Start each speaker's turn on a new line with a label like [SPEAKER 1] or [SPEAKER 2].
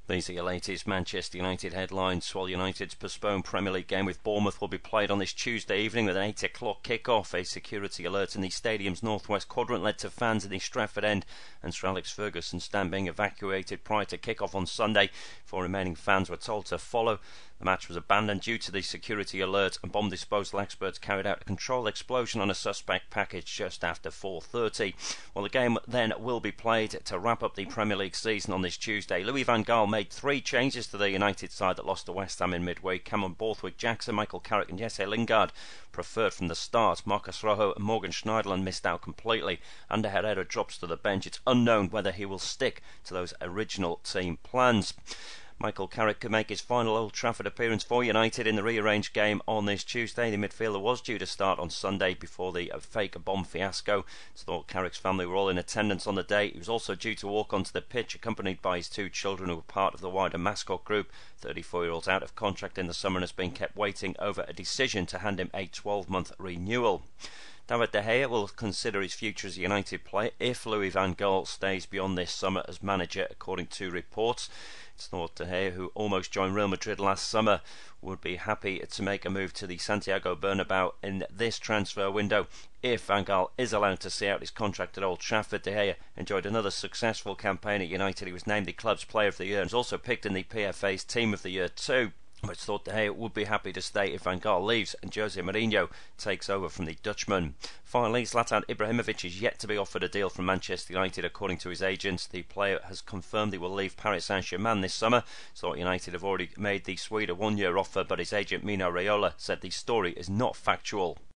[SPEAKER 1] These are your latest Manchester United headlines. While United's postponed Premier League game with Bournemouth will be played on this Tuesday evening with an 8 o'clock kick-off, a security alert in the stadium's northwest quadrant led to fans in the Stratford end and Sir Alex Ferguson stand being evacuated prior to kick-off on Sunday. 4 remaining fans were told to follow. The match was abandoned due to the security alert, and bomb disposal experts carried out a controlled explosion on a suspect package just after 4:30. Well, the game then will be played to wrap up the Premier League season on this Tuesday. Louis van Gaal made 3 changes to the United side that lost to West Ham in midweek. Cameron Borthwick-Jackson, Michael Carrick and Jesse Lingard preferred from the start. Marcus Rojo and Morgan Schneiderlin missed out completely. Ander Herrera drops to the bench. It's unknown whether he will stick to those original team plans. Michael Carrick could make his final Old Trafford appearance for United in the rearranged game on this Tuesday. The midfielder was due to start on Sunday before the fake bomb fiasco. It's thought Carrick's family were all in attendance on the day. He was also due to walk onto the pitch accompanied by his 2 children who were part of the wider mascot group. 34-year-old's out of contract in the summer and has been kept waiting over a decision to hand him a 12-month renewal. David De Gea will consider his future as a United player if Louis van Gaal stays beyond this summer as manager, according to reports. It's thought De Gea, who almost joined Real Madrid last summer, would be happy to make a move to the Santiago Bernabeu in this transfer window. If Van Gaal is allowed to see out his contract at Old Trafford, De Gea enjoyed another successful campaign at United. He was named the club's Player of the Year and was also picked in the PFA's Team of the Year too. But it's thought De Gea would be happy to stay if Van Gaal leaves and Jose Mourinho takes over from the Dutchman. Finally, Zlatan Ibrahimovic is yet to be offered a deal from Manchester United, according to his agents. The player has confirmed he will leave Paris Saint-Germain this summer. So United have already made the Swede a 1-year offer, but his agent Mino Raiola said the story is not factual.